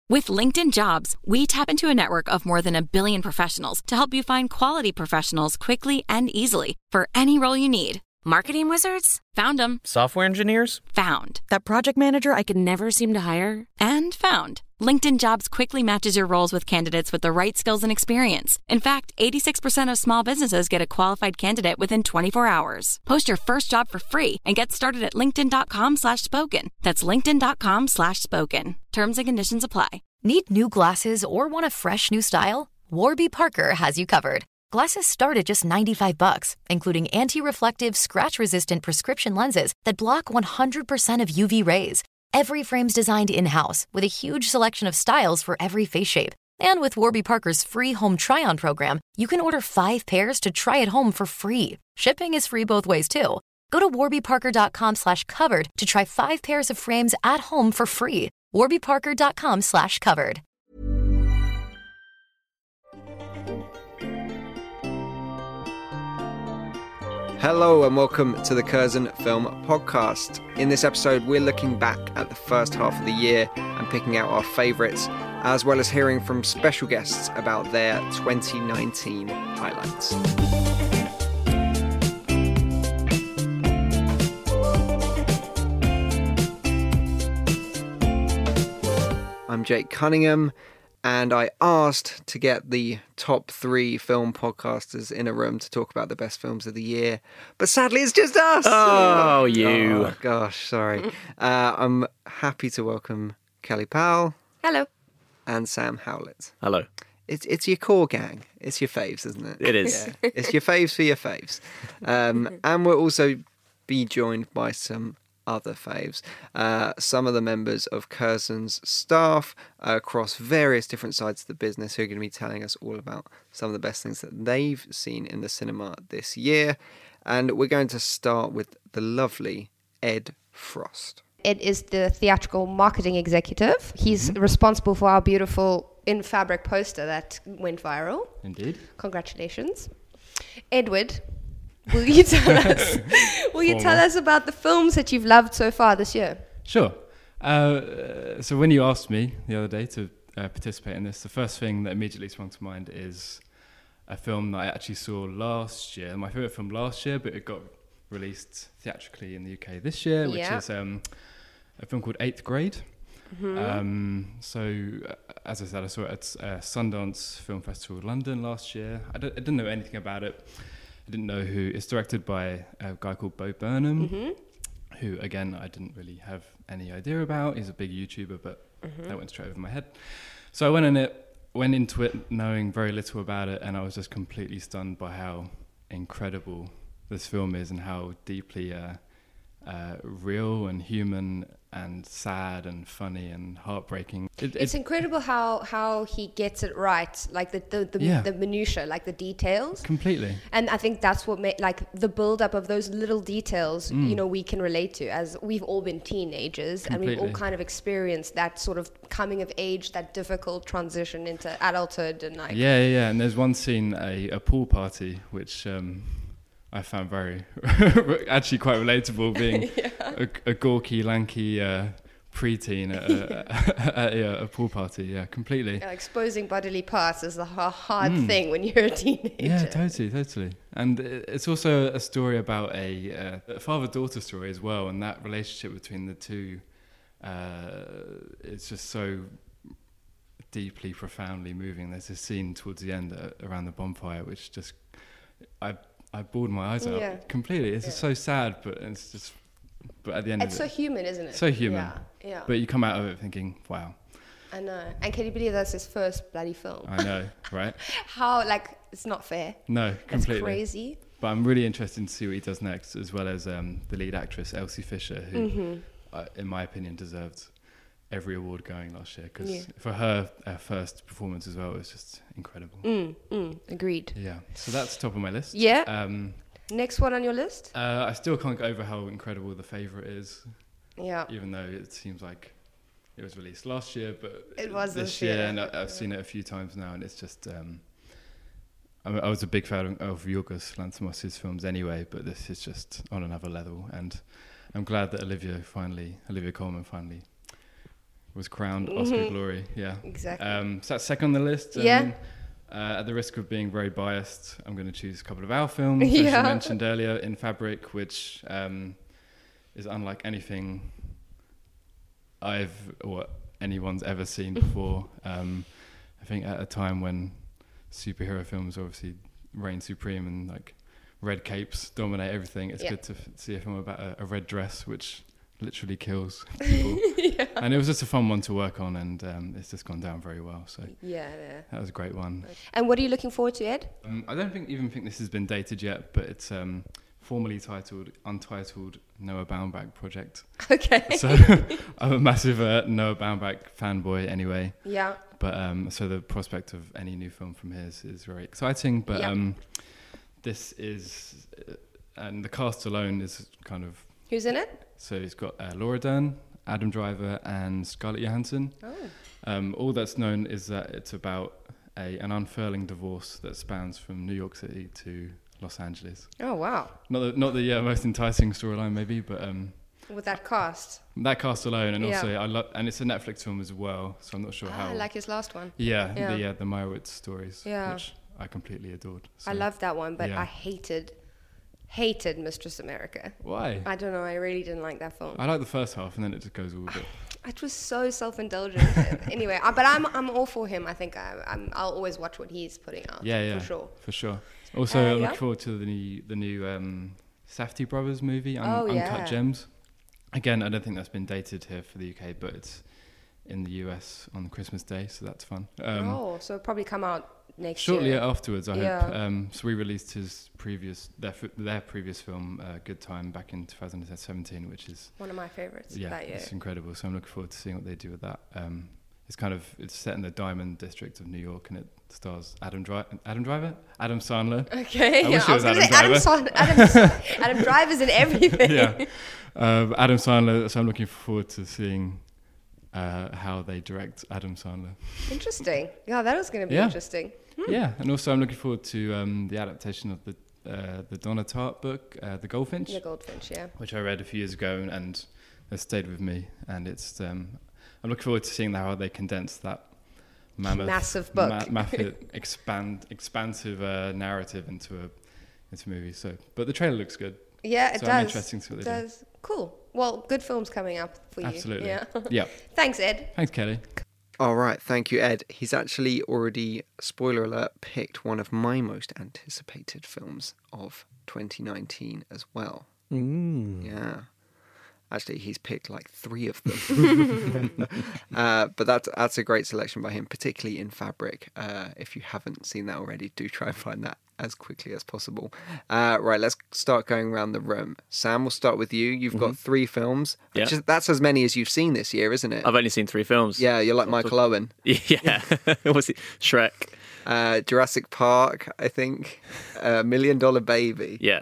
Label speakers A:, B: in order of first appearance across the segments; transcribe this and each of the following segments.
A: With LinkedIn Jobs, we tap into a network of more than 1 billion professionals to help you find quality professionals quickly and easily for any role you need. Marketing wizards? Found them.
B: Software engineers?
A: Found. That project manager I could never seem to hire? And found. LinkedIn Jobs quickly matches your roles with candidates with the right skills and experience. In fact, 86% of small businesses get a qualified candidate within 24 hours. Post your first job for free and get started at linkedin.com/spoken. That's linkedin.com/spoken. Terms and conditions apply.
C: Need new glasses or want a fresh new style? Warby Parker has you covered. Glasses start at just $95, including anti-reflective, scratch-resistant prescription lenses that block 100% of UV rays. Every frame's designed in-house with a huge selection of styles for every face shape. And with Warby Parker's free home try-on program, you can order 5 pairs to try at home for free. Shipping is free both ways, too. Go to warbyparker.com/covered to try 5 pairs of frames at home for free. warbyparker.com/covered.
D: Hello and welcome to the Curzon Film Podcast. In this episode, we're looking back at the first half of the year and picking out our favourites, as well as hearing from special guests about their 2019 highlights. I'm Jake Cunningham, and I asked to get the top 3 film podcasters in a room to talk about the best films of the year. But sadly, it's just us.
B: Oh, you.
D: Oh, gosh, sorry. I'm happy to welcome Kelly Powell.
E: Hello.
D: And Sam Howlett.
B: Hello.
D: It's your core gang. It's your faves, isn't it?
B: It is.
D: Yeah. It's your faves for your faves. And we'll also be joined by some other faves. Some of the members of Curzon's staff across various different sides of the business who are going to be telling us all about some of the best things that they've seen in the cinema this year. And we're going to start with the lovely Ed Frost.
E: Ed is the theatrical marketing executive. He's responsible for our beautiful In Fabric poster that went viral.
F: Indeed.
E: Congratulations. Edward, will you tell us about the films that you've loved so far this year?
F: Sure. So when you asked me the other day to participate in this, the first thing that immediately sprung to mind is a film that I actually saw last year. My favourite film last year, but it got released theatrically in the UK this year, which is a film called Eighth Grade. As I said, I saw it at Sundance Film Festival London last year. I didn't know anything about it. I didn't know who. It's directed by a guy called Bo Burnham, who, again, I didn't really have any idea about. He's a big YouTuber, but that went straight over my head. So I went into it knowing very little about it, and I was just completely stunned by how incredible this film is and how deeply real and human and sad and funny and heartbreaking.
E: It's incredible how he gets it right, like the minutiae, like the details.
F: Completely.
E: And I think that's what like the build-up of those little details, we can relate to, as we've all been teenagers.
F: Completely.
E: And we've all kind of experienced that sort of coming of age, that difficult transition into adulthood. And like
F: And there's one scene, a pool party, which I found very, actually quite relatable, being a gawky, lanky preteen at a pool party. Yeah, completely.
E: Exposing bodily parts is a hard thing when you're a teenager.
F: Yeah, totally. And it's also a story about a father-daughter story as well, and that relationship between the two is just so deeply, profoundly moving. There's a scene towards the end around the bonfire, which just... I bawled my eyes out completely. It's just so sad, but it's just... But at the end
E: it's so human, isn't it?
F: So human.
E: Yeah.
F: But you come out of it thinking, wow.
E: I know. And can you believe that's his first bloody film?
F: I know, right?
E: How, it's not fair.
F: No, completely.
E: It's crazy.
F: But I'm really interested to see what he does next, as well as the lead actress, Elsie Fisher, who, in my opinion, deserved every award going last year, because for her first performance as well, it was just incredible.
E: Agreed.
F: Yeah, so that's top of my list.
E: Yeah. Next one on your list?
F: I still can't get over how incredible The Favourite is.
E: Yeah.
F: Even though it seems like it was released last year, but
E: it was
F: this year, and I've seen it a few times now, and it's just... I was a big fan of Yorgos Lanthimos' films anyway, but this is just on another level, and I'm glad that Olivia Colman finally was crowned Oscar glory. Yeah,
E: Exactly.
F: So that's second on the list.
E: Yeah.
F: At the risk of being very biased, I'm going to choose a couple of our films, as
E: Yeah.
F: you mentioned earlier, In Fabric, which is unlike anything or anyone's ever seen before. I think at a time when superhero films obviously reign supreme and like red capes dominate everything, it's good to see a film about a red dress which literally kills people. And it was just a fun one to work on, and it's just gone down very well. So that was a great one.
E: And what are you looking forward to, Ed?
F: I don't even think this has been dated yet, but it's formally titled Untitled Noah Baumbach Project.
E: Okay.
F: So I'm a massive Noah Baumbach fanboy anyway.
E: Yeah.
F: But so the prospect of any new film from his is very exciting. But this is, and the cast alone is kind of...
E: Who's in it?
F: So he's got Laura Dern, Adam Driver, and Scarlett Johansson. All that's known is that it's about an unfurling divorce that spans from New York City to Los Angeles.
E: Oh, wow.
F: Not the most enticing storyline, maybe, but
E: With that cast.
F: that cast alone, and also and it's a Netflix film as well, so I'm not sure how.
E: I like his last one.
F: Yeah. The Meyerowitz stories,
E: Yeah.
F: which I completely adored. So.
E: I love that one, but
F: yeah.
E: I hated Mistress America.
F: Why?
E: I don't know. I really didn't like that film.
F: I like the first half, and then it just goes all a bit.
E: It was so self-indulgent. Anyway, but I'm all for him. I think I'll always watch what he's putting out.
F: Yeah,
E: for sure.
F: Also, I look forward to the new Safdie Brothers movie, Uncut Gems. Again, I don't think that's been dated here for the UK, but it's in the US on Christmas Day, so that's fun.
E: So it'll probably come out next
F: shortly
E: year.
F: afterwards, I hope. So we released their previous film, Good Time, back in 2017, which is
E: one of my favorites
F: that year. It's incredible. So I'm looking forward to seeing what they do with that. It's set in the Diamond District of New York, and it stars Adam Driver, Adam Sandler.
E: Okay,
F: I wish it was Adam Driver.
E: Adam Driver's in everything.
F: Yeah, Adam Sandler. So I'm looking forward to seeing how they direct Adam Sandler.
E: Interesting. Yeah, that was going to be interesting.
F: Yeah, and also I'm looking forward to the adaptation of the Donna Tartt book, The Goldfinch.
E: The Goldfinch, yeah. Which
F: I read a few years ago and has stayed with me, and it's I'm looking forward to seeing how they condense that
E: massive book,
F: expansive narrative into a movie. So, but the trailer looks good.
E: Yeah, it
F: so
E: does.
F: I'm interested to see what they do.
E: Cool. Well, good films coming up for you.
F: Absolutely.
E: Yeah. Thanks, Ed.
F: Thanks, Kelly.
D: All right, thank you, Ed. He's actually already, spoiler alert, picked one of my most anticipated films of 2019 as well. Yeah. Actually, he's picked like 3 of them. But that's a great selection by him, particularly In Fabric. If you haven't seen that already, do try and find that as quickly as possible. Right, let's start going around the room. Sam, we'll start with you. You've got 3 films.
B: Yeah.
D: That's as many as you've seen this year, isn't it?
B: I've only seen 3 films.
D: Yeah, you're like Michael Owen.
B: Yeah. What's it? Shrek.
D: Jurassic Park, I think. $1 Million Baby.
B: Yeah.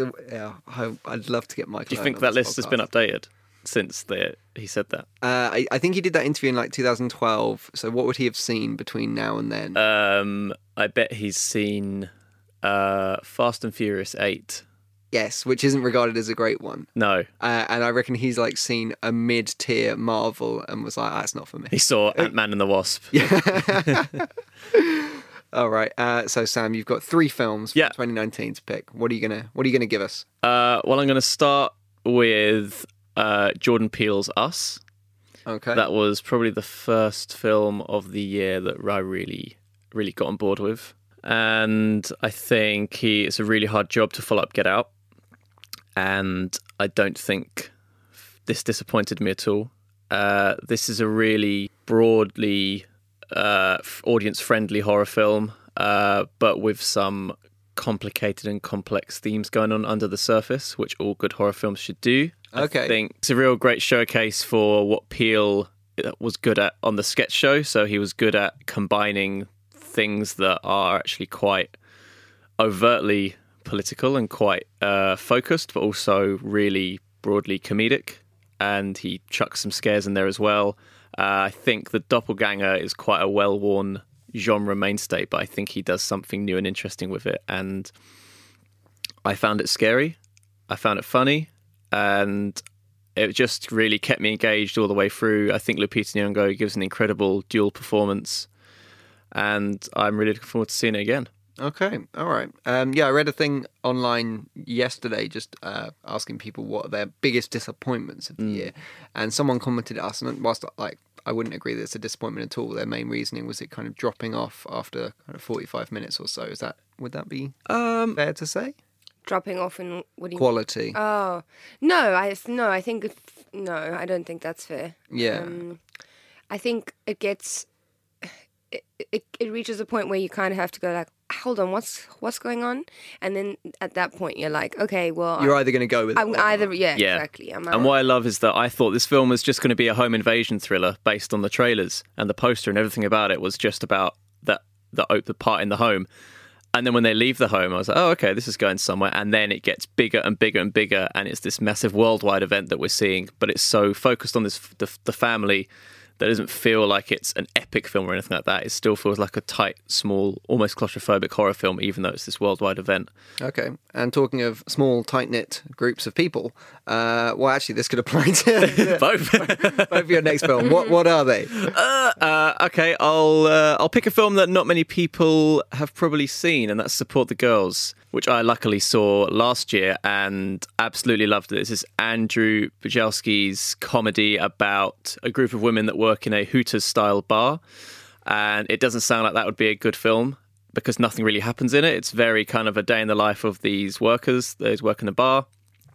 D: I'd love to get Michael.
B: Do you think that list has been updated since he said that?
D: I think he did that interview in like 2012. So what would he have seen between now and then?
B: I bet he's seen Fast and Furious 8.
D: Yes, which isn't regarded as a great one.
B: No.
D: And I reckon he's like seen a mid-tier Marvel and was like, that's not for me.
B: He saw Ant-Man and the Wasp.
D: Yeah. All right. So Sam, you've got 3 films from 2019 to pick. What are you gonna give us?
B: Well, I'm gonna start with Jordan Peele's Us.
D: Okay.
B: That was probably the first film of the year that I really, really got on board with. And I think it's a really hard job to follow up Get Out. And I don't think this disappointed me at all. This is a really broadly audience-friendly horror film, but with some complicated and complex themes going on under the surface, which all good horror films should do.
D: Okay.
B: I think it's a real great showcase for what Peele was good at on the sketch show. So he was good at combining things that are actually quite overtly political and quite focused, but also really broadly comedic. And he chucks some scares in there as well. I think The Doppelganger is quite a well-worn genre mainstay, but I think he does something new and interesting with it. And I found it scary. I found it funny. And it just really kept me engaged all the way through. I think Lupita Nyong'o gives an incredible dual performance, and I'm really looking forward to seeing it again.
D: Okay, all right. I read a thing online yesterday just asking people what are their biggest disappointments of the year, and someone commented at us, and whilst I wouldn't agree that it's a disappointment at all, their main reasoning was it kind of dropping off after kind of 45 minutes or so. Would that be fair to say?
E: Dropping off in what do you
D: Quality.
E: Oh no, I think I don't think that's fair.
D: Yeah.
E: I think it gets it reaches a point where you kind of have to go like, hold on, what's going on? And then at that point you're like, okay, well,
D: you're either going to go with
E: I'm
D: it or
E: either
D: not.
E: exactly.
B: And what I love is that I thought this film was just going to be a home invasion thriller based on the trailers, and the poster and everything about it was just about the part in the home. And then when they leave the home, I was like, oh, okay, this is going somewhere. And then it gets bigger and bigger and bigger, and it's this massive worldwide event that we're seeing. But it's so focused on the family that doesn't feel like it's an epic film or anything like that. It still feels like a tight, small, almost claustrophobic horror film, even though it's this worldwide event.
D: Okay. And talking of small, tight-knit groups of people, well, actually, this could apply to
B: Both.
D: both of your next film. What are they?
B: Okay, I'll pick a film that not many people have probably seen, and that's Support the Girls, which I luckily saw last year and absolutely loved it. This is Andrew Bujalski's comedy about a group of women that work in a Hooters-style bar, and it doesn't sound like that would be a good film because nothing really happens in it. It's very kind of a day in the life of these workers, those work in the bar.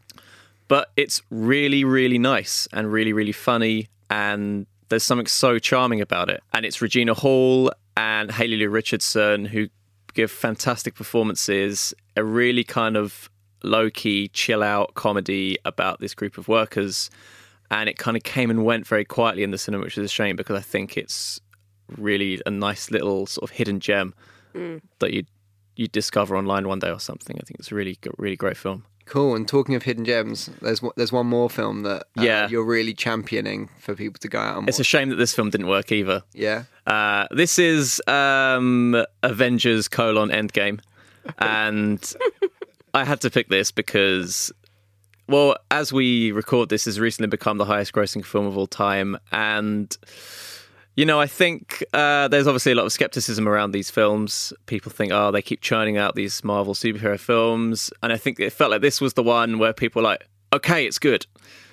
B: But it's really, really nice and really, really funny, and there's something so charming about it. And it's Regina Hall and Hayley Lu Richardson who give fantastic performances, a really kind of low-key, chill-out comedy about this group of workers. And it kind of came and went very quietly in the cinema, which is a shame because I think it's really a nice little sort of hidden gem that you discover online one day or something. I think it's a really great film.
D: Cool. And talking of hidden gems, there's one more film that you're really championing for people to go out and watch.
B: It's a shame that this film didn't work either.
D: Yeah.
B: This is Avengers: Endgame. And I had to pick this because, well, as we record this, has recently become the highest grossing film of all time. And, you know, I think there's obviously a lot of skepticism around these films. People think, oh, they keep churning out these Marvel superhero films. And I think it felt like this was the one where people were like, okay, it's good.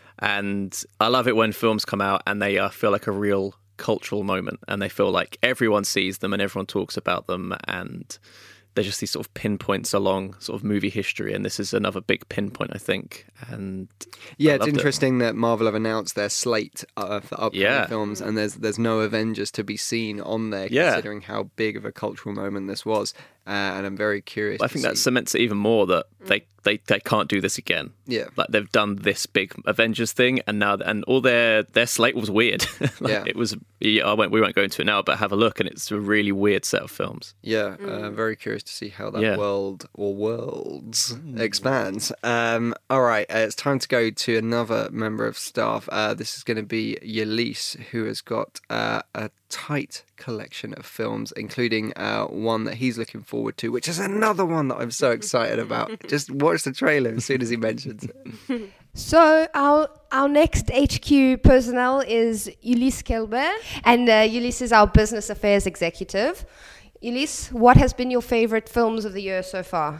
B: And I love it when films come out and they feel like a real cultural moment, and they feel like everyone sees them and everyone talks about them, and they're just these sort of pinpoints along sort of movie history, and this is another big pinpoint, I think. And
D: yeah, it's interesting that Marvel have announced their slate for upcoming films, and there's no Avengers to be seen on there, considering how big of a cultural moment this was. And I'm very curious.
B: I think that cements it even more that they can't do this again.
D: Yeah,
B: like they've done this big Avengers thing, and now all their slate was weird. It was. We won't go into it now, but have a look, and it's a really weird set of films.
D: Yeah, very curious to see how that world or worlds expands. All right, it's time to go to another member of staff. This is going to be Yelise, who has got a tight collection of films, including one that he's looking forward to, which is another one that I'm so excited about. Just watch the trailer as soon as he mentions it.
E: So our next HQ personnel is Ulysse Kelber, and Ulysse is our business affairs executive. Ulysse, what has been your favorite films of the year so far?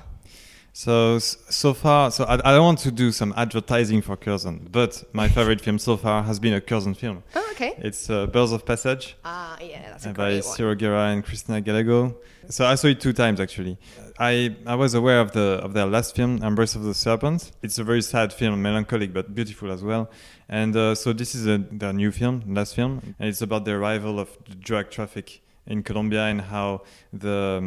G: So far, I don't want to do some advertising for Curzon, but my favorite film so far has been a Curzon film.
E: Oh, okay.
G: It's Birds of Passage.
E: Yeah, that's a
G: by
E: great one.
G: Ciro Guerra and Christina Gallego. So I saw it 2 times actually. I was aware of their last film, Embrace of the Serpent. It's a very sad film, melancholic but beautiful as well. And so this is their new film, last film, and it's about the arrival of the drug traffic in Colombia and how the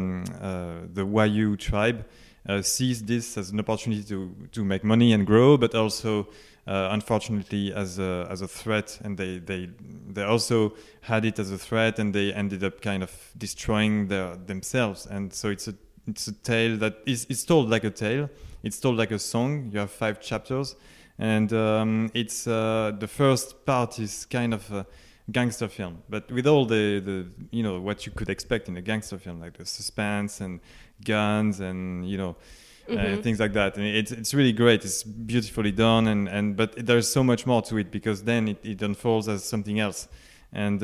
G: Wayuu tribe sees this as an opportunity to make money and grow, but also unfortunately as a threat, and they also had it as a threat, and they ended up kind of destroying themselves. And so it's a tale that is told like a tale. It's told like a song. You have 5 chapters, and it's the first part is kind of a gangster film, but with all the what you could expect in a gangster film, like the suspense and guns and things like that. And it's really great. It's beautifully done, but there's so much more to it, because then it unfolds as something else. And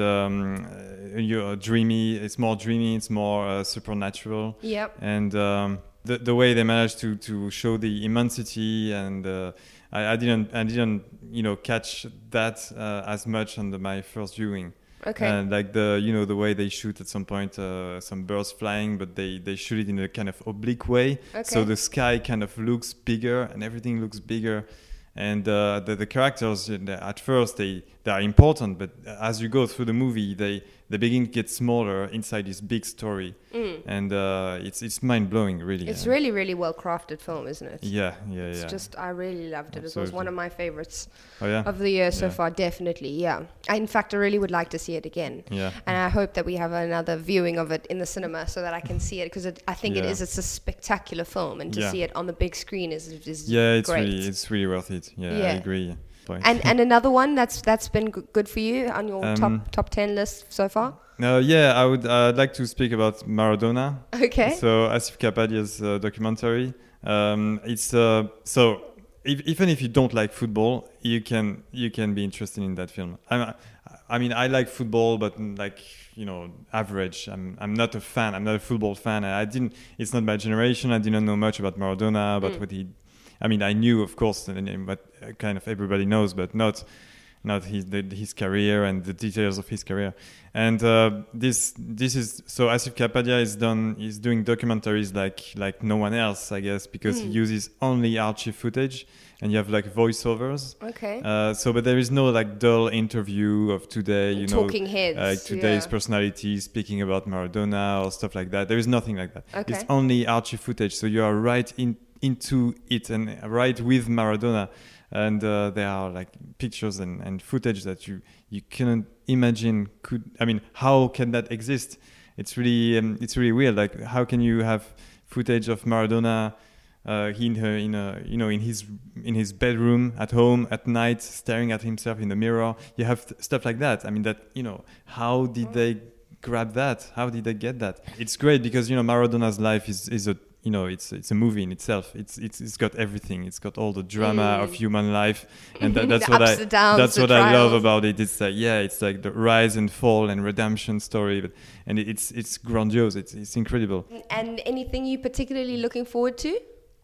G: you're dreamy. It's more dreamy. It's more supernatural.
E: Yep.
G: And the way they managed to show the immensity, and I didn't catch that as much on my first viewing.
E: Okay.
G: And like the way they shoot at some point some birds flying, but they shoot it in a kind of oblique way.
E: Okay.
G: So the sky kind of looks bigger and everything looks bigger. And the characters, at first they are important, but as you go through the movie, they begin to get smaller inside this big story. And it's mind blowing, really.
E: It's really, really well crafted film, isn't it?
G: Yeah.
E: It's just, I really loved it.
G: Absolutely.
E: It was one of my favorites
G: Oh,
E: of the year so far, definitely. Yeah. In fact, I really would like to see it again.
G: Yeah.
E: And I hope that we have another viewing of it in the cinema so that I can see it, because I think it's a spectacular film, and to see it on the big screen is great.
G: It's really worth it. Yeah. I agree.
E: And another one that's been good for you on your top 10 list so far?
G: I'd like to speak about Maradona.
E: Okay.
G: So Asif Kapadia's documentary. It's so even if you don't like football, you can be interested in that film. I mean, I like football, but average. I'm not a fan. I'm not a football fan. It's not my generation. I didn't know much about Maradona, about what he. I mean, I knew, of course, the name, but kind of everybody knows, but not his career and the details of his career. And this is so Asif Kapadia is doing documentaries like no one else, I guess, because he uses only archive footage, and you have like voiceovers.
E: Okay.
G: But there is no like dull interview of today,
E: talking heads,
G: today's personality speaking about Maradona or stuff like that. There is nothing like that.
E: Okay.
G: It's only archive footage, so you are right into it and right with Maradona. And there are like pictures and footage that you cannot imagine how can that exist? It's really weird. Like, how can you have footage of Maradona in his bedroom at home at night, staring at himself in the mirror? You have stuff like that. I mean, how did they grab that? How did they get that? It's great because Maradona's life is a it's a movie in itself. It's got everything. It's got all the drama of human life, and that's what I love about it. It's like it's like the rise and fall and redemption story, and it's grandiose. It's incredible.
E: And anything you particularly looking forward to?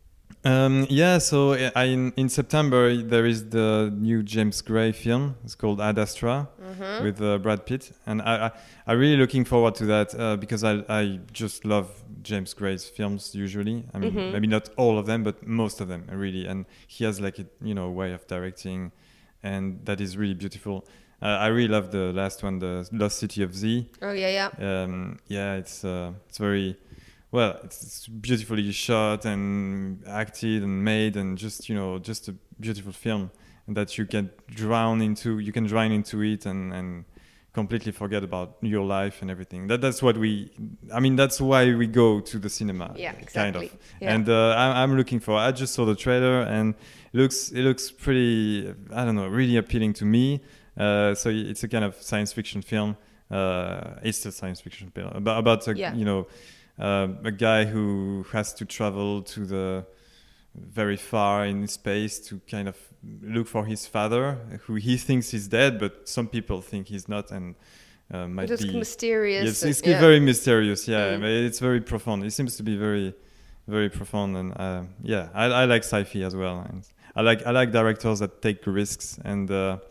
G: So in September there is the new James Gray film. It's called Ad Astra with Brad Pitt, and I'm really looking forward to that because I just love James Gray's films usually. I mean, maybe not all of them, but most of them really. And he has like a way of directing, and that is really beautiful. I really love the last one, the Lost City of Z.
E: Oh yeah.
G: It's very. Well, it's beautifully shot and acted and made, and just a beautiful film that you can drown into. You can drown into it and completely forget about your life and everything. That's what that's why we go to the cinema.
E: Yeah, exactly.
G: Kind of. Yeah. And I'm looking for. I just saw the trailer and it looks pretty. I don't know, really appealing to me. So it's a kind of science fiction film. It's a science fiction film about a guy who has to travel to the very far in space to kind of look for his father, who he thinks is dead, but some people think he's not, and might
E: just
G: be
E: mysterious.
G: Yes, it's very mysterious. Yeah, but it's very profound. It seems to be very, very profound, and I like sci-fi as well. And I like directors that take risks and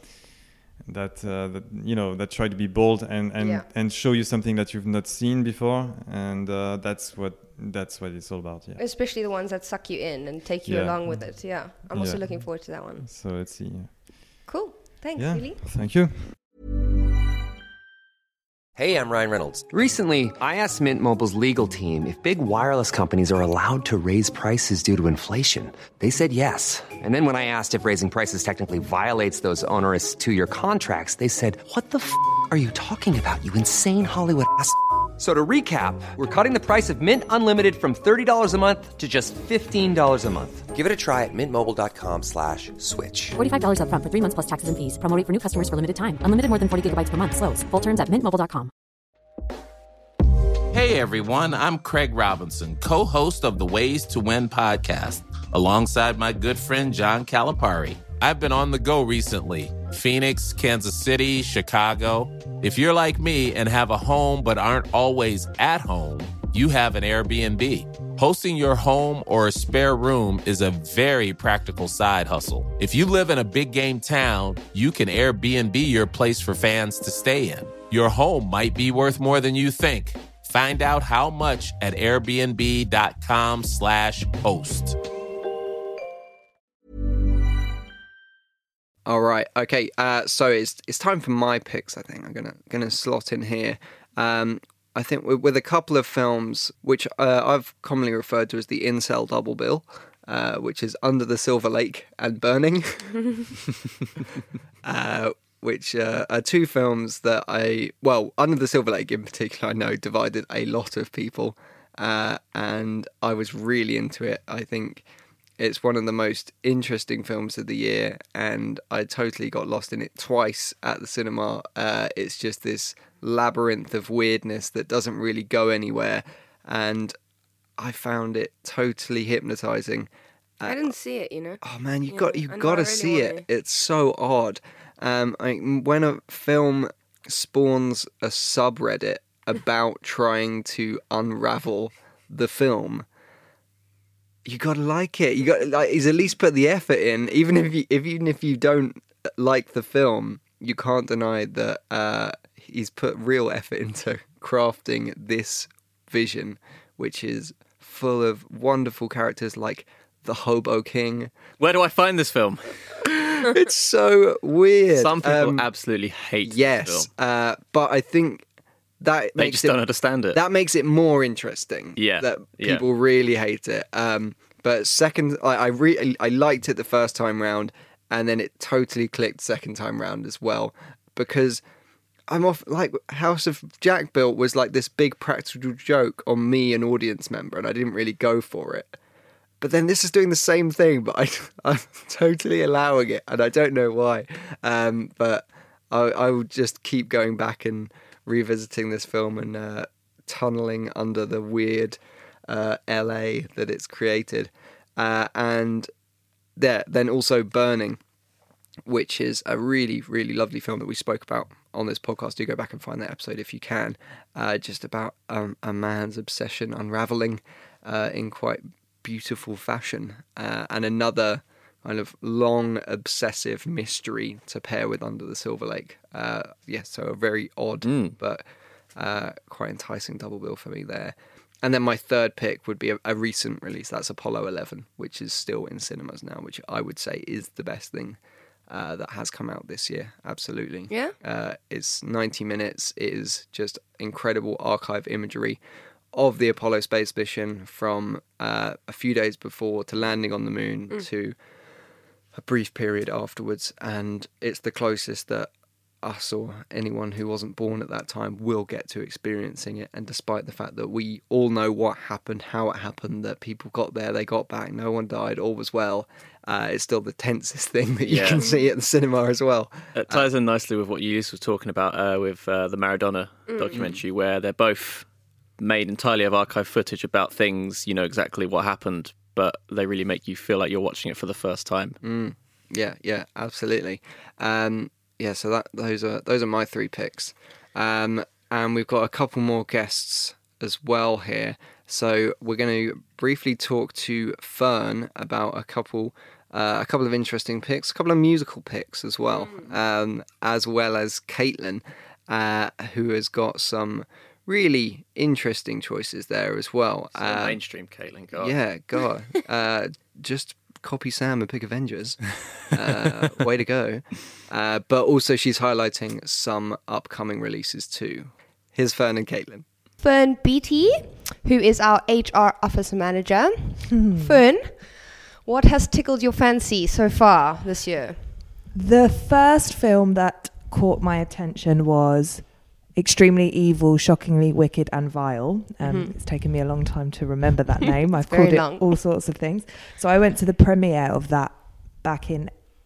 G: that try to be bold and show you something that you've not seen before, and that's what it's all about. Yeah.
E: Especially the ones that suck you in and take you along with it. Yeah, I'm also looking forward to that one.
G: So let's see.
E: Cool. Thanks, Willy.
G: Thank you.
H: Hey, I'm Ryan Reynolds. Recently, I asked Mint Mobile's legal team if big wireless companies are allowed to raise prices due to inflation. They said yes. And then when I asked if raising prices technically violates those onerous 2-year contracts, they said, "What the f*** are you talking about, you insane Hollywood ass?" So to recap, we're cutting the price of Mint Unlimited from $30 a month to just $15 a month. Give it a try at mintmobile.com/switch.
I: $45 up front for 3 months plus taxes and fees. Promo rate for new customers for limited time. Unlimited more than 40 gigabytes per month slows full terms at mintmobile.com.
J: Hey, Hey everyone, I'm Craig Robinson, co-host of the Ways to Win podcast, alongside my good friend John Calipari. I've been on the go recently. Phoenix, Kansas City, Chicago. If you're like me and have a home but aren't always at home, you have an Airbnb. Hosting your home or a spare room is a very practical side hustle. If you live in a big game town, you can Airbnb your place for fans to stay in. Your home might be worth more than you think. Find out how much at airbnb.com/host.
D: All right. Okay. So it's time for my picks. I think I'm gonna slot in here. I think with a couple of films which I've commonly referred to as the incel double bill, which is Under the Silver Lake and Burning, which are two films that Under the Silver Lake in particular, I know divided a lot of people, and I was really into it. I think it's one of the most interesting films of the year, and I totally got lost in it twice at the cinema. It's just this labyrinth of weirdness that doesn't really go anywhere, and I found it totally hypnotizing.
E: I didn't see it, you know.
D: Oh man, you've got to see it. It's so odd. When a film spawns a subreddit about trying to unravel the film, you gotta like it. You got he's at least put the effort in, even if you don't like the film. You can't deny that he's put real effort into crafting this vision, which is full of wonderful characters like the Hobo King.
B: Where do I find this film?
D: It's so weird.
B: Some people absolutely hate this film.
D: But I think that
B: they just don't understand it.
D: That makes it more interesting.
B: Yeah,
D: that people really hate it. But second, I liked it the first time round, and then it totally clicked second time round as well, because I'm off like House of Jack built was like this big practical joke on me, an audience member, and I didn't really go for it. But then this is doing the same thing, but I'm totally allowing it, and I don't know why. But I will just keep going back and revisiting this film and tunneling under the weird LA that it's created. And then also Burning, which is a really, really lovely film that we spoke about on this podcast. Do go back and find that episode if you can. Just about a man's obsession unraveling in quite beautiful fashion, and another kind of long obsessive mystery to pair with Under the Silver Lake. So a very odd but quite enticing double bill for me there. And then my third pick would be a recent release. That's Apollo 11, which is still in cinemas now, which I would say is the best thing that has come out this year. Absolutely.
E: Yeah.
D: It's 90 minutes. It is just incredible archive imagery of the Apollo space mission from a few days before to landing on the moon to a brief period afterwards. And it's the closest that us or anyone who wasn't born at that time will get to experiencing it. And despite the fact that we all know what happened, how it happened, that people got there, they got back, no one died, all was well, it's still the tensest thing that you can see at the cinema as well.
B: It ties in nicely with what Ulysses was talking about with the Maradona documentary, where they're both made entirely of archive footage about things, you know exactly what happened, but they really make you feel like you're watching it for the first time.
D: Yeah, absolutely. So those are my three picks, and we've got a couple more guests as well here. So we're going to briefly talk to Fern about a couple of interesting picks, a couple of musical picks as well as Caitlin, who has got some really interesting choices there as well.
B: So mainstream Caitlin, God.
D: Yeah, God. Just copy Sam and pick Avengers. Way to go. But also she's highlighting some upcoming releases too. Here's Fern and Caitlin.
E: Fern Beatty, who is our HR office manager. Fern, what has tickled your fancy so far this year?
K: The first film that caught my attention was Extremely Evil, Shockingly Wicked and Vile. It's taken me a long time to remember that name. I've called it all sorts of things. So I went to the premiere of that back in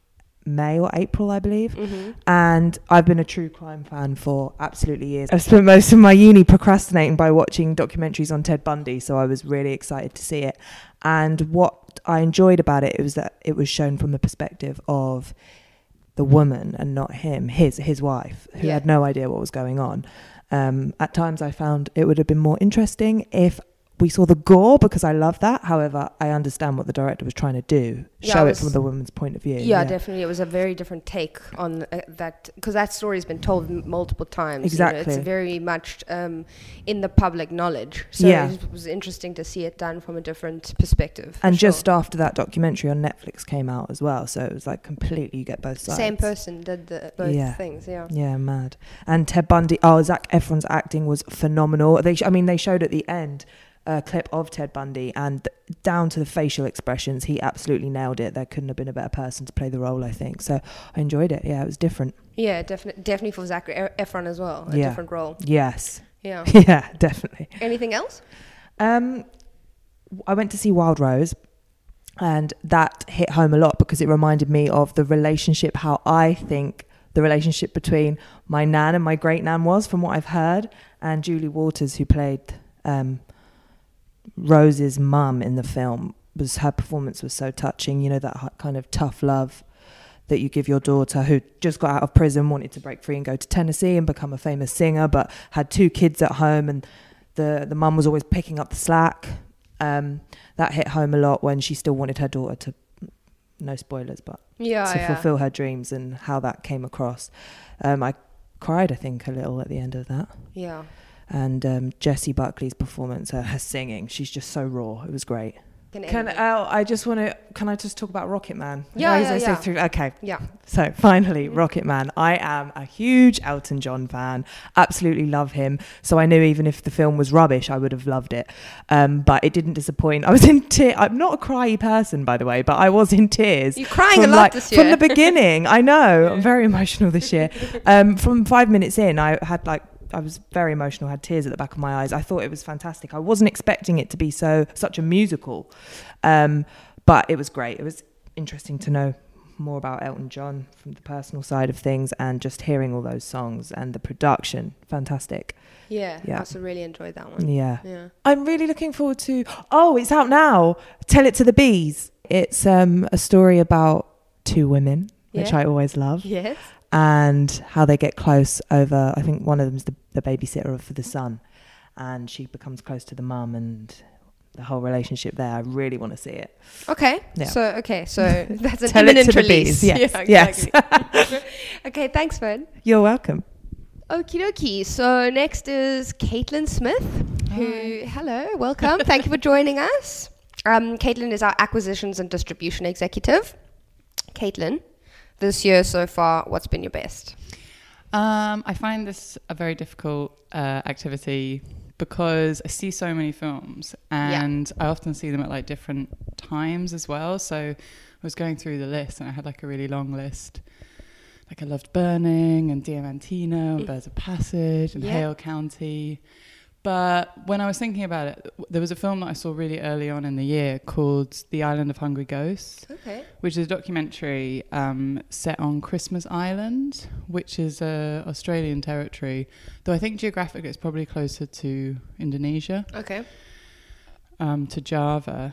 K: May or April, I believe. And I've been a true crime fan for absolutely years. I've spent most of my uni procrastinating by watching documentaries on Ted Bundy, so I was really excited to see it. And what I enjoyed about it was that it was shown from the perspective of the woman and not him, his wife, who had no idea what was going on. At times I found it would have been more interesting if we saw the gore, because I love that. However, I understand what the director was trying to do, show it from the woman's point of view.
E: Yeah, definitely. It was a very different take on that, because that story has been told multiple times.
K: Exactly.
E: You know, it's very much in the public knowledge. So it was interesting to see it done from a different perspective.
K: And just after that documentary on Netflix came out as well, so it was like completely, you get both sides.
E: Same person did both things,
K: Yeah, mad. And Ted Bundy, Zac Efron's acting was phenomenal. They showed at the end a clip of Ted Bundy, and down to the facial expressions, he absolutely nailed it. There couldn't have been a better person to play the role, I think. So I enjoyed it. Yeah, it was different.
E: Yeah, definitely for Zac Efron as well. A different role.
K: Yes.
E: Yeah.
K: Yeah, definitely.
E: Anything else?
K: I went to see Wild Rose, and that hit home a lot because it reminded me of the relationship, how I think the relationship between my nan and my great nan was, from what I've heard. And Julie Walters, who played Rose's mum in the film, her performance was so touching. You know, that kind of tough love that you give your daughter, who just got out of prison, wanted to break free and go to Tennessee and become a famous singer, but had 2 kids at home, and the mum was always picking up the slack. That hit home a lot when she still wanted her daughter to, no spoilers, but to fulfill her dreams, and how that came across. I cried, I think, a little at the end of that.
E: Yeah.
K: And Jessie Buckley's performance, her singing, she's just so raw. It was great. Can I just talk about Rocket Man?
E: Yeah.
K: Okay.
E: Yeah.
K: So finally, Rocket Man. I am a huge Elton John fan. Absolutely love him. So I knew even if the film was rubbish, I would have loved it. But it didn't disappoint. I was in tears. I'm not a cryy person, by the way, but I was in tears.
E: You're crying a lot this year.
K: From the beginning. I know. I'm very emotional this year. From 5 minutes in, I was very emotional, had tears at the back of my eyes. I thought it was fantastic. I wasn't expecting it to be such a musical, but it was great. It was interesting to know more about Elton John from the personal side of things, and just hearing all those songs and the production. Fantastic.
E: Yeah. I also really enjoyed that one.
K: Yeah. I'm really looking forward to... Oh, it's out now. Tell It to the Bees. It's a story about 2 women, which I always love.
E: Yes.
K: And how they get close over, I think one of them's the babysitter for the son, and she becomes close to the mum, and the whole relationship there. I really want to see it.
E: Okay.
K: Yeah.
E: So that's an
K: Tell
E: imminent
K: it to
E: release.
K: The bees. Yes.
E: Yeah, exactly. Yes. Okay, thanks, Fern.
K: You're welcome.
E: Okie dokie. So next is Caitlin Smith, hello, welcome. Thank you for joining us. Caitlin is our acquisitions and distribution executive. Caitlin, this year so far, what's been your best?
L: I find this a very difficult activity because I see so many films, and I often see them at like different times as well. So I was going through the list, and I had like a really long list. Like I loved Burning and Diamantina and Birds of Passage and Hale County. But when I was thinking about it, there was a film that I saw really early on in the year called The Island of Hungry Ghosts, which is a documentary set on Christmas Island, which is Australian territory, though I think geographically it's probably closer to Indonesia, to Java.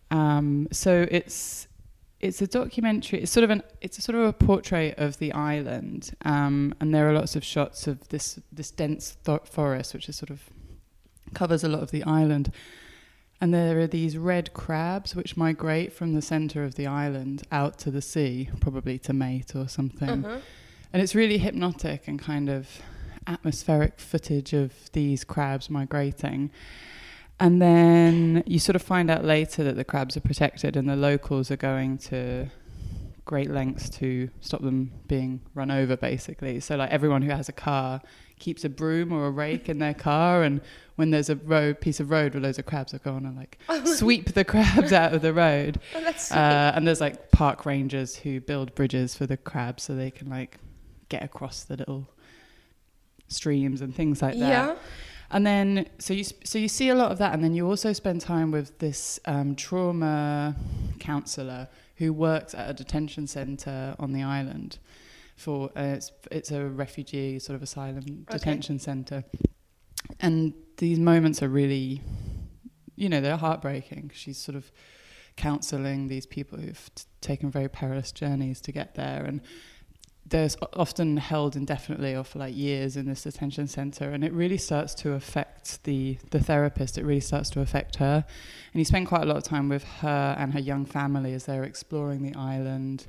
L: So it's a documentary. It's sort of a portrait of the island, and there are lots of shots of this dense forest, which is sort of covers a lot of the island, and there are these red crabs which migrate from the center of the island out to the sea, probably to mate or something. And it's really hypnotic and kind of atmospheric footage of these crabs migrating. And then you sort of find out later that the crabs are protected, and the locals are going to great lengths to stop them being run over, basically. So like everyone who has a car keeps a broom or a rake in their car, and when there's a piece of road with loads of crabs, they'll go on and like sweep the crabs out of the road.
E: That's
L: and there's like park rangers who build bridges for the crabs so they can like get across the little streams and things like that.
E: Yeah.
L: And then so you see a lot of that, and then you also spend time with this trauma counsellor who works at a detention centre on the island. For it's a refugee sort of asylum detention centre, and these moments are really, they're heartbreaking. She's sort of counselling these people who've taken very perilous journeys to get there, and they're often held indefinitely or for like years in this detention centre, and it really starts to affect the therapist. It really starts to affect her, and you spend quite a lot of time with her and her young family as they're exploring the island.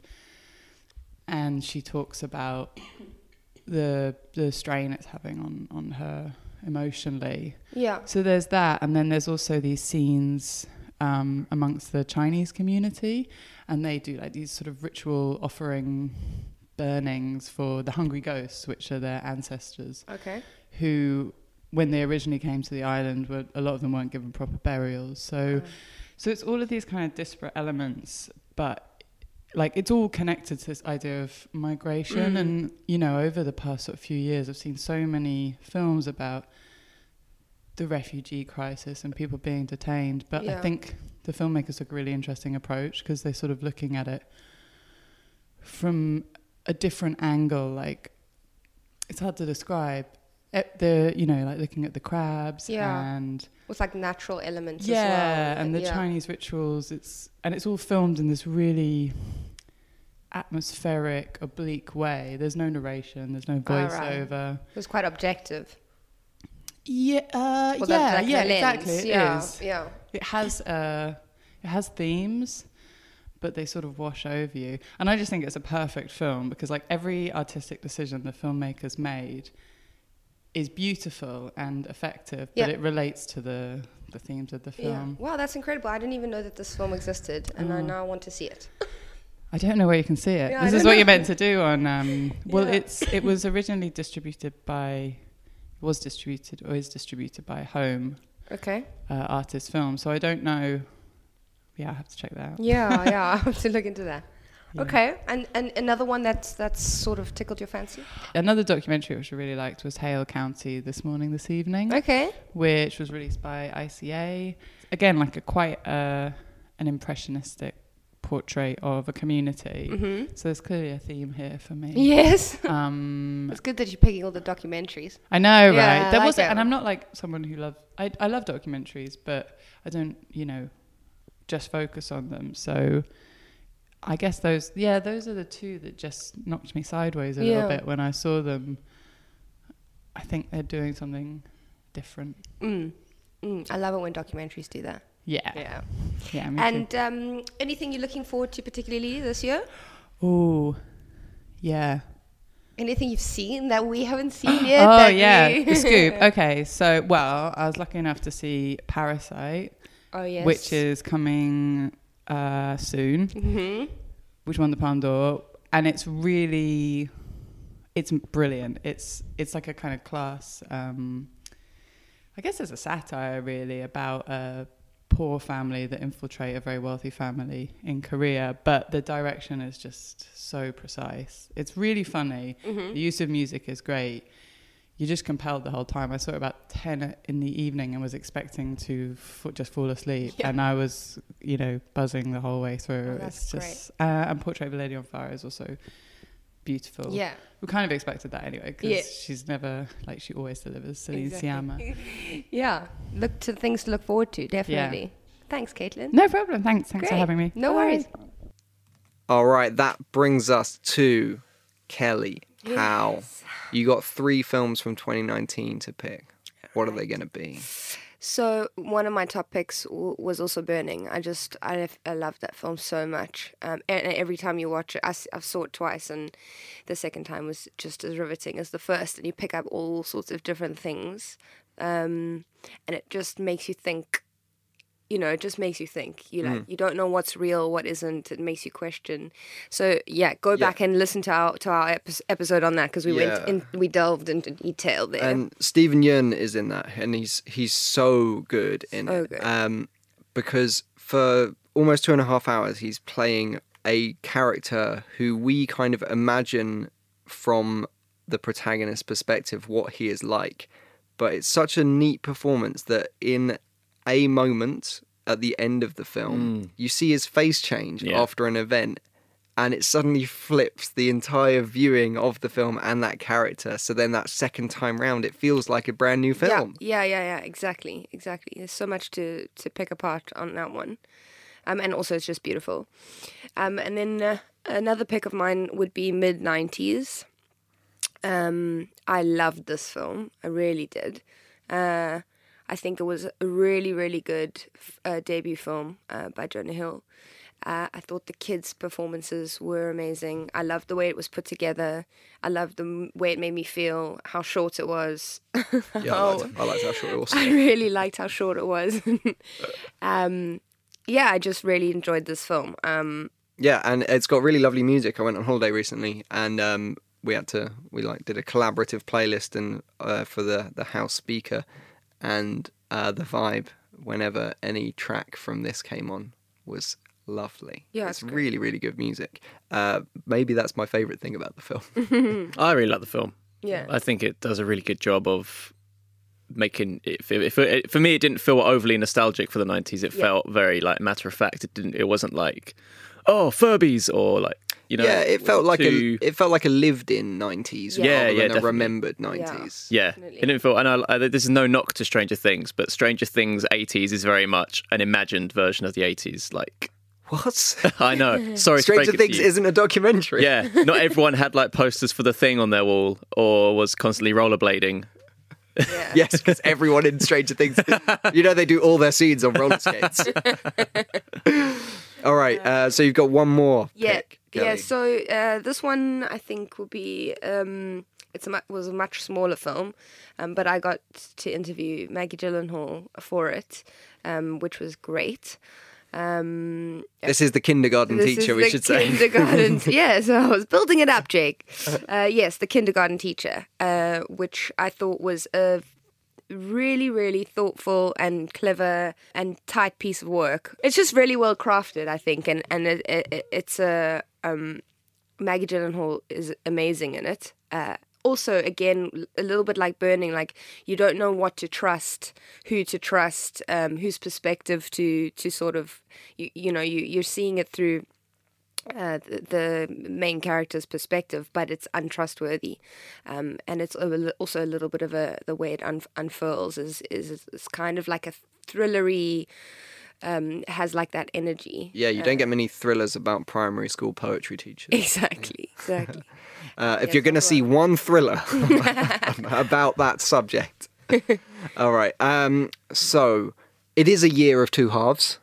L: And she talks about the strain it's having on her emotionally.
E: Yeah.
L: So there's that, and then there's also these scenes amongst the Chinese community, and they do like these sort of ritual offering burnings for the hungry ghosts, which are their ancestors.
E: Okay.
L: Who, when they originally came to the island, a lot of them weren't given proper burials. So it's all of these kind of disparate elements, but like it's all connected to this idea of migration. And over the past sort of few years I've seen so many films about the refugee crisis and people being detained, but I think the filmmakers took a really interesting approach because they're sort of looking at it from a different angle. Like, it's hard to describe. Like looking at the crabs and
E: with like natural elements as well.
L: Yeah, and the Chinese rituals. It's all filmed in this really atmospheric, oblique way. There's no narration. There's no voiceover.
E: It was quite objective.
L: Yeah, exactly. It is.
E: Yeah.
L: It has themes, but they sort of wash over you. And I just think it's a perfect film because like every artistic decision the filmmakers made is beautiful and effective, but it relates to the themes of the film.
E: Yeah. Wow, that's incredible. I didn't even know that this film existed, and I now want to see it.
L: I don't know where you can see it.
E: Yeah,
L: this is what you're meant to do on. It was originally distributed by by Home.
E: Okay.
L: Artist Film. So I don't know. Yeah, I have to check that out.
E: Yeah, I have to look into that. Yeah. Okay, and another one that's sort of tickled your fancy?
L: Another documentary which I really liked was Hale County This Evening.
E: Okay.
L: Which was released by ICA. Again, like an impressionistic portrait of a community. Mm-hmm. So there's clearly a theme here for me.
E: Yes. It's good that you're picking all the documentaries.
L: I know,
E: yeah,
L: right? And I'm not like someone who I love documentaries, but I don't, just focus on them. So I guess those are the two that just knocked me sideways a little bit when I saw them. I think they're doing something different.
E: I love it when documentaries do that.
L: Yeah, me
E: and
L: too.
E: Anything you're looking forward to particularly this year?
L: Oh, yeah.
E: Anything you've seen that we haven't seen yet?
L: The scoop. Okay, so I was lucky enough to see Parasite.
E: Oh yes.
L: Which is coming soon. Mm-hmm. Which won the Palme d'Or, and it's brilliant. It's like a kind of class. I guess it's a satire really about a poor family that infiltrate a very wealthy family in Korea, but the direction is just so precise. It's really funny. Mm-hmm. The use of music is great. You're just compelled the whole time. I saw it about 10 in the evening and was expecting to just fall asleep. Yeah. And I was, buzzing the whole way through.
E: Oh, that's
L: it's just, and Portrait of a Lady on Fire is also beautiful.
E: Yeah.
L: We kind of expected that anyway, because she's never, she always delivers. Celine Sciamma.
E: Yeah. Things to look forward to, definitely. Yeah. Thanks, Caitlin.
L: No problem. Thanks for having me.
E: No worries.
D: All right. That brings us to Kelly.
E: Yes.
D: How? You got 3 films from 2019 to pick. What are they going to be?
E: So one of my top picks was also Burning. I love that film so much. And every time you watch it, I've saw it twice, and the second time was just as riveting as the first. And you pick up all sorts of different things, and it just makes you think. It just makes you think. You don't know what's real, what isn't. It makes you question. So go back and listen to our episode on that, because we delved into detail there.
D: And Steven Yeun is in that, and he's so good in it. Good. Because for almost 2.5 hours, he's playing a character who we kind of imagine from the protagonist's perspective what he is like. But it's such a neat performance that in a moment at the end of the film, you see his face change after an event, and it suddenly flips the entire viewing of the film and that character. So then that second time round, it feels like a brand new film.
E: Yeah. Exactly. There's so much to pick apart on that one. And also it's just beautiful. And then another pick of mine would be mid-90s. I loved this film. I really did. I think it was a really, really good debut film by Jonah Hill. I thought the kids' performances were amazing. I loved the way it was put together. I loved the way it made me feel, how short it was.
D: I liked how short it was.
E: I really liked how short it was. I just really enjoyed this film.
D: Yeah, and it's got really lovely music. I went on holiday recently, and we did a collaborative playlist and for the house speaker, and the vibe whenever any track from this came on was lovely.
E: Yeah,
D: it's really, really good music. Maybe that's my favourite thing about the film.
B: I really like the film.
E: Yeah,
B: I think it does a really good job of making it. For me, it didn't feel overly nostalgic for the 90s. It felt very like matter of fact. It wasn't like, oh, Furbies or like, you know.
D: Yeah, it felt like a lived-in 90s rather than a remembered 90s.
B: Yeah, it didn't feel. And this is no knock to Stranger Things, but Stranger Things 80s is very much an imagined version of the 80s. Like,
D: what?
B: I know. Sorry,
D: Stranger
B: to break it
D: Things
B: to you.
D: isn't a documentary.
B: Yeah, not everyone had like posters for the Thing on their wall or was constantly rollerblading.
E: Yeah.
D: Yes, because everyone in Stranger Things, they do all their scenes on roller skates. All right, so you've got one more pick, Kelly.
E: Yeah. So this one I think will be was a much smaller film, but I got to interview Maggie Gyllenhaal for it, which was great.
D: This is the kindergarten teacher, we should say.
E: Yeah, so I was building it up, Jake. Yes, the kindergarten teacher, which I thought was a really, really thoughtful and clever and tight piece of work. It's just really well crafted, I think, and it's Maggie Gyllenhaal is amazing in it. Also, again, a little bit like Burning, like you don't know what to trust, who to trust, whose perspective to sort of, you're seeing it through the main character's perspective, but it's untrustworthy, and it's also a little bit of the way it unfurls is kind of like a thrillery. Has like that energy.
D: Yeah, you don't get many thrillers about primary school poetry teachers.
E: Exactly.
D: If you're going to see one thriller about that subject. All right. So it is a year of two halves.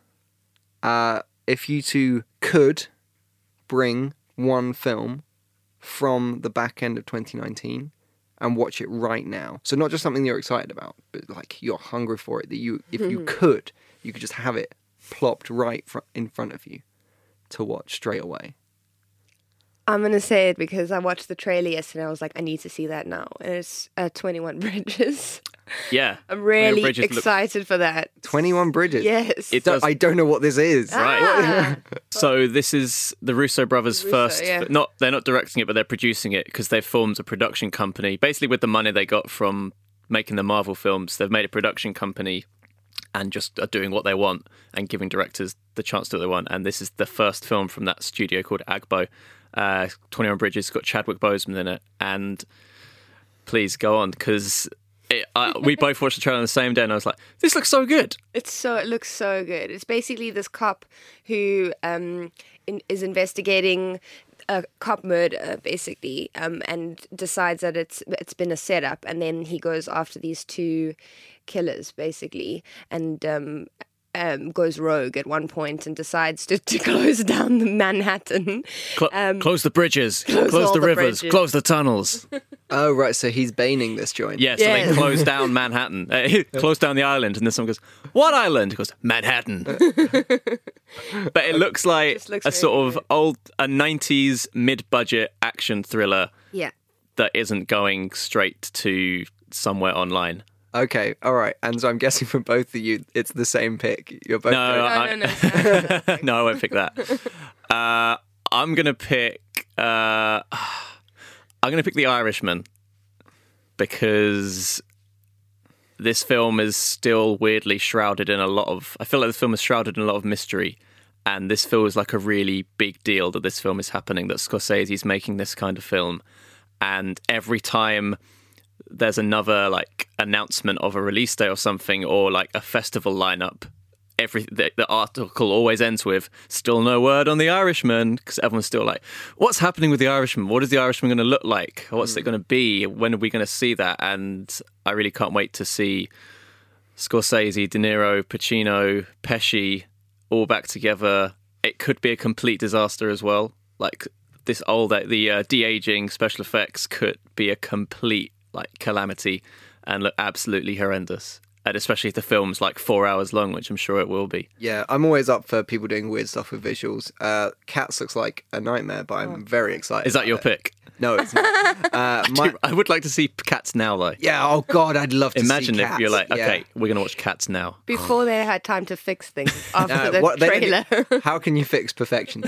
D: If you two could bring one film from the back end of 2019 and watch it right now, so not just something you're excited about, but like you're hungry for it, that if you could just have it plopped right in front of you to watch straight away.
E: I'm going to say it because I watched the trailer yesterday. I was like, I need to see that now. And it's 21 Bridges.
B: Yeah.
E: I'm really excited for that.
D: 21 Bridges?
E: Yes.
D: I don't know what this is.
B: Right. So this is the Russo brothers' first... Yeah. They're not directing it, but they're producing it because they've formed a production company. Basically, with the money they got from making the Marvel films, they've made a production company and just are doing what they want and giving directors the chance to do what they want. And this is the first film from that studio called Agbo. 21 Bridges, got Chadwick Boseman in it. And please go on, because we both watched the trailer on the same day and I was like, this looks so good.
E: It looks so good. It's basically this cop who is investigating a cop murder, basically, and decides that it's been a setup, and then he goes after these two killers, basically, and goes rogue at one point and decides to close down the Manhattan.
B: Close the bridges, close the rivers, close the tunnels.
D: Oh, right, so he's baning this joint.
B: Yeah, so they close down Manhattan. Close down the island, and then someone goes, what island? He goes, Manhattan. But it looks like a sort of a 90s mid-budget action thriller that isn't going straight to somewhere online.
D: Okay, all right. And so I'm guessing for both of you, it's the same pick. You're both
E: No,
B: I won't pick that. I'm gonna pick The Irishman, because this film is still weirdly shrouded in I feel like this film is shrouded in a lot of mystery. And this feels like a really big deal that this film is happening, that Scorsese's making this kind of film. And every time there's another like announcement of a release date or something, or like a festival lineup, the article always ends with "still no word on The Irishman," because everyone's still like, "What's happening with The Irishman? What is The Irishman going to look like? What's it going to be? When are we going to see that?" And I really can't wait to see Scorsese, De Niro, Pacino, Pesci all back together. It could be a complete disaster as well. Like the de-aging special effects could be a complete like calamity and look absolutely horrendous. And especially if the film's like 4 hours long, which I'm sure it will be.
D: Yeah, I'm always up for people doing weird stuff with visuals. Cats looks like a nightmare, but I'm very excited.
B: Is that your pick?
D: No, it's not.
B: I would like to see Cats now, though.
D: Yeah, oh God, I'd love to
B: Imagine
D: see Cats.
B: if you're like, okay, we're going to watch Cats now.
E: Before they had time to fix things after the trailer.
D: How can you fix perfection?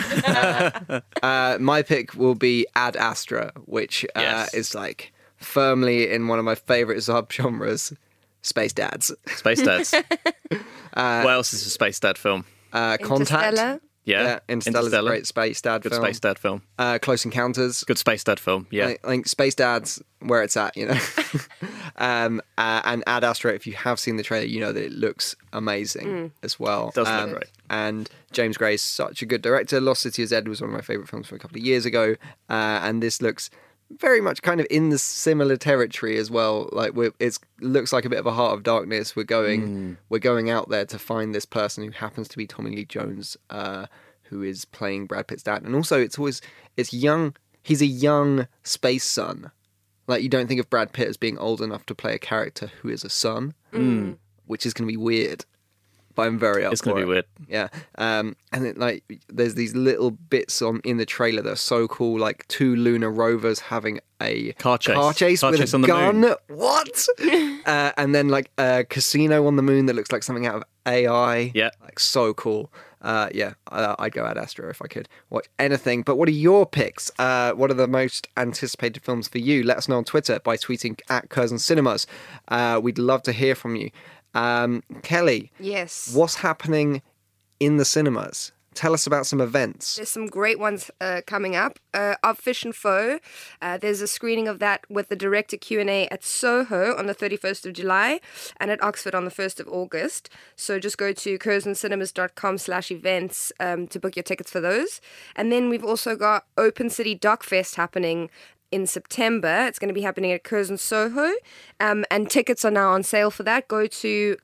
D: My pick will be Ad Astra, which is like firmly in one of my favourite subgenres. Space Dads.
B: Space Dads. What else is a Space Dad film?
D: Contact.
B: Yeah,
D: Interstellar's a great Space Dad film.
B: Good Space Dad film.
D: Close Encounters.
B: Good Space Dad film, yeah.
D: I think Space Dad's where it's at, you know. And Ad Astra, if you have seen the trailer, you know that it looks amazing as well.
B: It does look great.
D: And James Gray's such a good director. Lost City of Z was one of my favourite films from a couple of years ago. And this looks very much kind of in the similar territory as well. Like it looks like a bit of a Heart of Darkness. We're going out there to find this person who happens to be Tommy Lee Jones, who is playing Brad Pitt's dad. And also it's young. He's a young space son. Like you don't think of Brad Pitt as being old enough to play a character who is a son, which is going to be weird. But I'm very up for it.
B: It's going to be weird.
D: Yeah. And there's these little bits in the trailer that are so cool, like 2 lunar rovers having a
B: car chase
D: with
B: on
D: a
B: the
D: gun.
B: moon.
D: What? And then like a casino on the moon that looks like something out of AI.
B: Yeah.
D: Like so cool. I'd go Ad Astra if I could watch anything. But what are your picks? What are the most anticipated films for you? Let us know on Twitter by tweeting at Curzon Cinemas. We'd love to hear from you. Kelly,
E: yes,
D: what's happening in the cinemas? Tell us about some events.
E: There's some great ones coming up. Of Fish and Foe, there's a screening of that with the director Q&A at Soho on the 31st of July and at Oxford on the 1st of August. So just go to curzoncinemas.com/events to book your tickets for those. And then we've also got Open City Doc Fest happening in September. It's going to be happening at Curzon Soho, and tickets are now on sale for that. Go to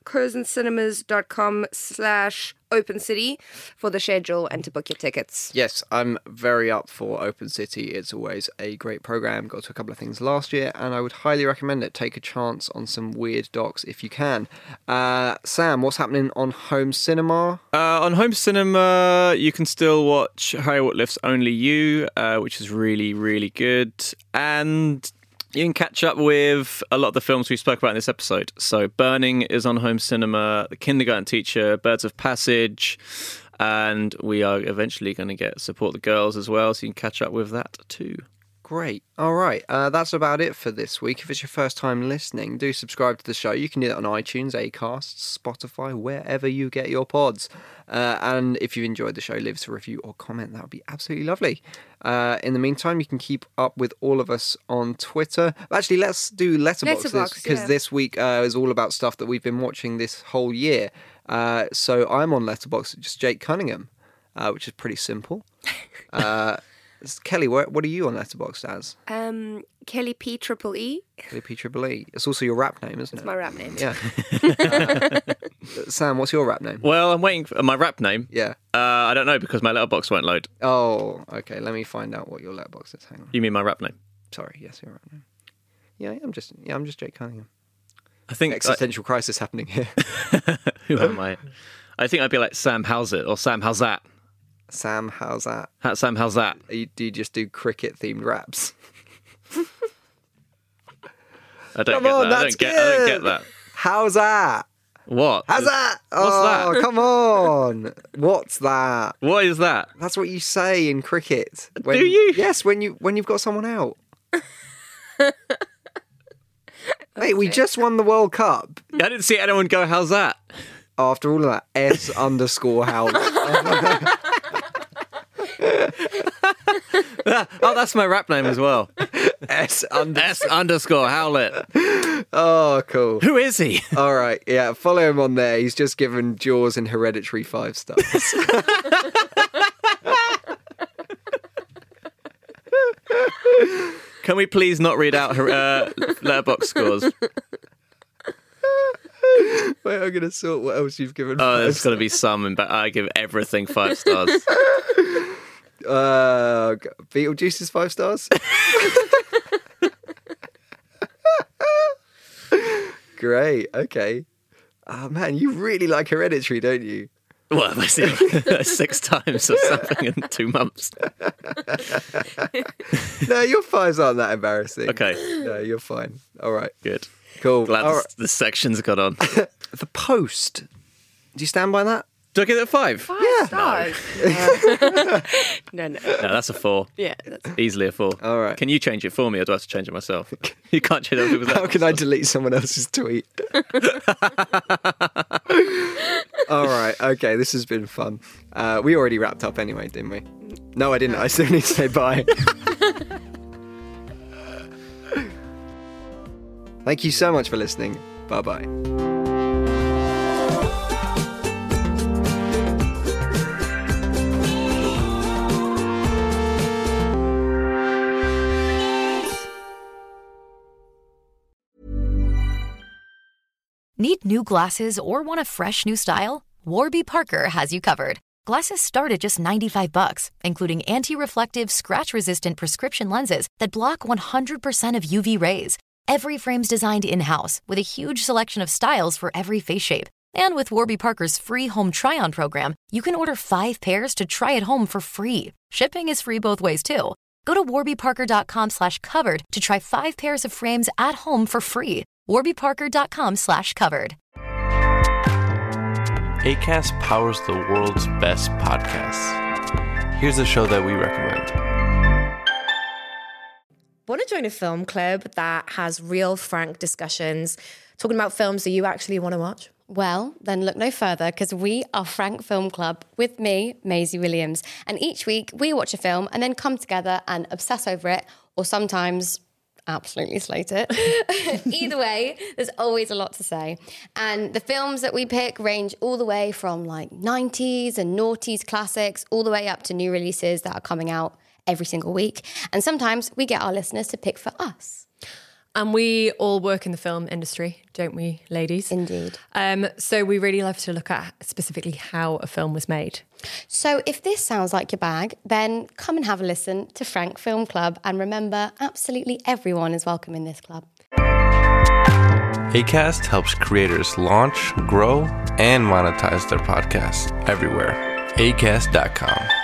E: curzoncinemas.com/OpenCity for the schedule and to book your tickets.
D: Yes, I'm very up for Open City. It's always a great program. Got to a couple of things last year, and I would highly recommend it. Take a chance on some weird docs if you can. Sam, what's happening on home cinema?
B: On home cinema, you can still watch Harry Whitliff's Only You, which is really, really good. And you can catch up with a lot of the films we spoke about in this episode. So Burning is on home cinema, The Kindergarten Teacher, Birds of Passage, and we are eventually going to get Support the Girls as well, so you can catch up with that too.
D: Great. All right. That's about it for this week. If it's your first time listening, do subscribe to the show. You can do that on iTunes, Acast, Spotify, wherever you get your pods. And if you enjoyed the show, leave us a review or comment. That would be absolutely lovely. In the meantime, you can keep up with all of us on Twitter. Actually, let's do Letterboxd, because this week is all about stuff that we've been watching this whole year. So I'm on Letterboxd, just Jake Cunningham, which is pretty simple. Kelly, what are you on Letterboxd as?
E: Kelly P Triple E.
D: Kelly P Triple E. It's also your rap name, isn't it?
E: It's my rap name.
D: Yeah. Sam, what's your rap name?
B: Well, I'm waiting for my rap name.
D: Yeah.
B: I don't know because my letterbox won't load.
D: Oh, okay. Let me find out what your letterbox is. Hang on.
B: You mean my rap name?
D: Sorry. Yes, your rap name. Yeah, I'm just Jake Cunningham.
B: I think
D: existential crisis happening here.
B: Who am I? I think I'd be like Sam How's It or Sam How's That.
D: Sam, how's that?
B: Sam, how's that?
D: Do you just do cricket-themed raps?
B: I don't get that.
D: How's that?
B: What?
D: How's that?
B: What's that?
D: Come on. What's that?
B: What is that?
D: That's what you say in cricket.
B: Do you?
D: Yes, when you've got someone out. Mate, we just won the World Cup.
B: I didn't see anyone go, how's that?
D: After all of that, S_Howlett.
B: Oh, that's my rap name as well. S_Howlett.
D: Oh, cool.
B: Who is he?
D: All right, yeah, follow him on there. He's just given Jaws and Hereditary 5 stars.
B: Can we please not read out Letterboxd scores?
D: Wait, I'm going to sort what else you've given.
B: Oh, there's got to be some, but I give everything 5 stars.
D: Beetlejuice is 5 stars. Great. Okay. Oh man, you really like Hereditary, don't you?
B: Well, I see it 6 times or something in 2 months.
D: No, your 5s aren't that embarrassing.
B: Okay.
D: No, you're fine. All right.
B: Good.
D: Cool.
B: Glad the section's got on.
D: The Post. Do you stand by that?
B: Do I give it a 5?
M: 5 stars. No.
B: No, that's a 4.
M: Yeah. That's...
B: Easily a 4.
D: All right.
B: Can you change it for me, or do I have to change it myself? You can't change other people's.
D: How can I delete someone else's tweet? All right. Okay, this has been fun. We already wrapped up anyway, didn't we? No, I didn't. I still need to say bye. Thank you so much for listening. Bye-bye.
C: Need new glasses or want a fresh new style? Warby Parker has you covered. Glasses start at just $95, including anti-reflective, scratch-resistant prescription lenses that block 100% of UV rays. Every frame's designed in-house with a huge selection of styles for every face shape. And with Warby Parker's free home try-on program, you can order 5 pairs to try at home for free. Shipping is free both ways, too. Go to warbyparker.com/covered to try 5 pairs of frames at home for free. warbyparker.com/covered.
N: Acast powers the world's best podcasts. Here's a show that we recommend.
O: Want to join a film club that has real, frank discussions, talking about films that you actually want to watch?
P: Well, then look no further, because we are Frank Film Club with me, Maisie Williams. And each week we watch a film and then come together and obsess over it, or sometimes absolutely slate it. Either way, there's always a lot to say. And the films that we pick range all the way from like 90s and noughties classics, all the way up to new releases that are coming out every single week. And sometimes we get our listeners to pick for us.
O: And we all work in the film industry, don't we, ladies?
P: Indeed.
O: So we really love to look at specifically how a film was made.
P: So if this sounds like your bag, then come and have a listen to Frank Film Club. And remember, absolutely everyone is welcome in this club.
N: Acast helps creators launch, grow, and monetize their podcasts everywhere. Acast.com.